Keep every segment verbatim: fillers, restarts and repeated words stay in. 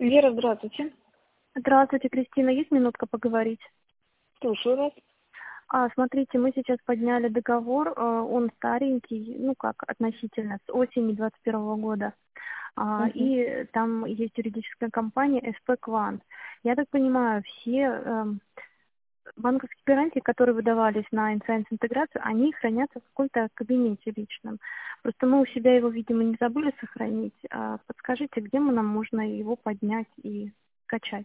Вера, здравствуйте. Здравствуйте, Кристина. Есть минутка поговорить? Слушаю вас. А, смотрите, мы сейчас подняли договор, э, он старенький, ну как, относительно, с осени двадцать первого года. А, Мгм. и там есть юридическая компания эс пэ Квант. Я так понимаю, все эм, банковские гарантии, которые выдавались на инсайдс-интеграцию, они хранятся в каком-то кабинете личном. Просто мы у себя его, видимо, не забыли сохранить. А подскажите, где мы нам можно его поднять и скачать?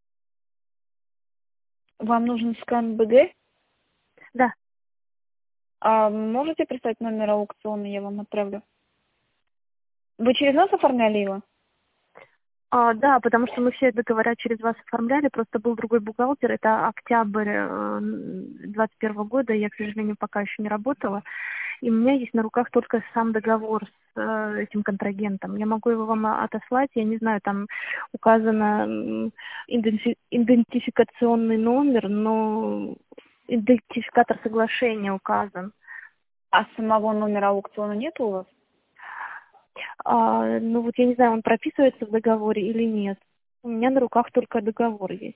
Вам нужен скан бэ гэ? Да. А можете прислать номер аукциона, я вам отправлю. Вы через нас оформляли его? А, да, потому что мы все это, говорят, через вас оформляли, просто был другой бухгалтер, это октябрь э, двадцать первого года, я, к сожалению, пока еще не работала, и у меня есть на руках только сам договор с э, этим контрагентом. Я могу его вам отослать, я не знаю, там указано м, иденти- идентификационный номер, но идентификатор соглашения указан. А самого номера аукциона нет у вас? А, ну вот я не знаю, он прописывается в договоре или нет. У меня на руках только договор есть.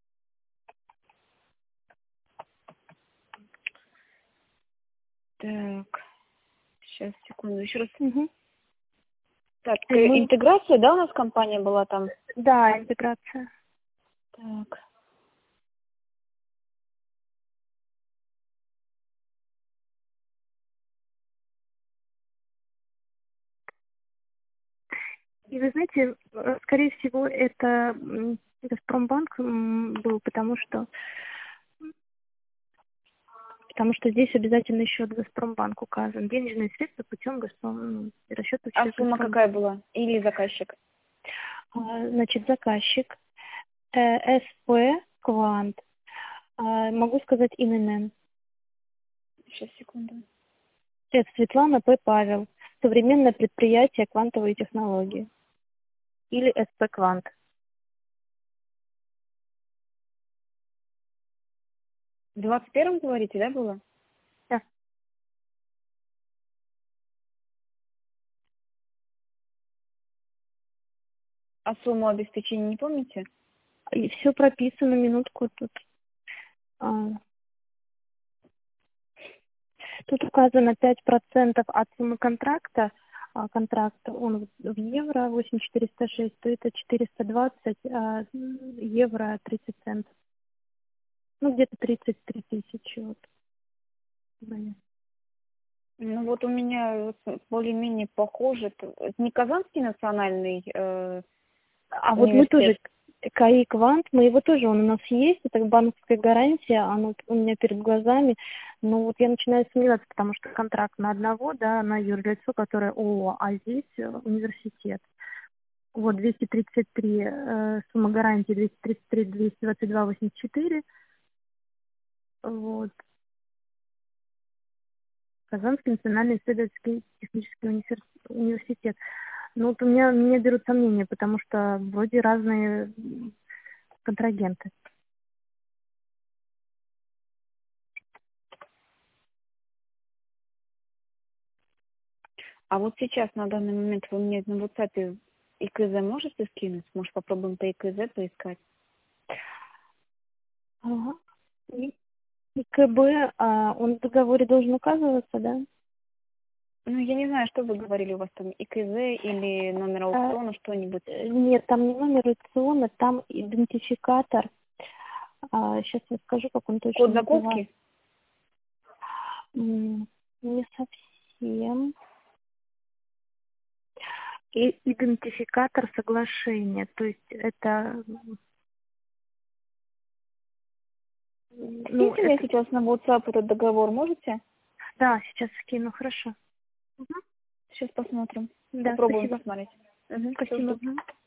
Так, сейчас, секунду, еще раз. Мгм. Так, И э, мы... интеграция, да, у нас компания была там? Да, интеграция. Так. И вы знаете, э, скорее всего, это м, Газпромбанк м, был, потому что потому что здесь обязательно счет Газпромбанк указан. Денежные средства путем Газпром, ну, расчетов А через сумма Газпром. какая была? Или заказчик? А, значит, заказчик э, эс пэ Квант. А, могу сказать ин эн эн. Сейчас, секунду. Это Светлана П. Павел. Современное предприятие квантовые технологии. Или эс пэ Квант. В двадцать первом, говорите, да, было? Да. А сумму обеспечения не помните? И все прописано, минутку тут. А, Тут указано пять процентов от суммы контракта. А контракт, он в в евро восемь тысяч четыреста шесть, то это четыреста двадцать а, евро тридцать центов. Ну, где-то тридцать три тысячи. Вот. Понятно. Ну вот у меня вот более-менее похоже. Это это не Казанский национальный э, А вот мы университет? тоже, КАИ Квант, мы его тоже, он у нас есть, это банковская гарантия, оно у меня перед глазами. Но вот я начинаю сомневаться, потому что контракт на одного, да, на юрлицо, которое ООО, а здесь э, университет. Вот двести тридцать три, э, сумма гарантии двести тридцать три, двести двадцать два, восемьдесят четыре. Вот. Казанский национальный исследовательский технический универ- университет. Ну вот у меня, меня берут сомнения, потому что вроде разные м, контрагенты. А вот сейчас, на данный момент, вы мне на WhatsApp и ка зэ можете скинуть? Может, попробуем по и ка зэ поискать? Ага. И, и ка бэ, а, он в договоре должен указываться, да? Ну, я не знаю, что вы говорили, у вас там и ка зэ или номер А, аукциона, что-нибудь. э, нет, там не номер аукциона, там идентификатор. А, сейчас я скажу, как он Код точно называется. закупки? М, Не совсем. И идентификатор соглашения. То есть это, м, ну, Скиньте мне это, сейчас на WhatsApp этот договор, можете? да, сейчас скину, хорошо. Сейчас посмотрим. Да, Попробуем спасибо. посмотреть. Угу, все Спасибо. жду. Мгм.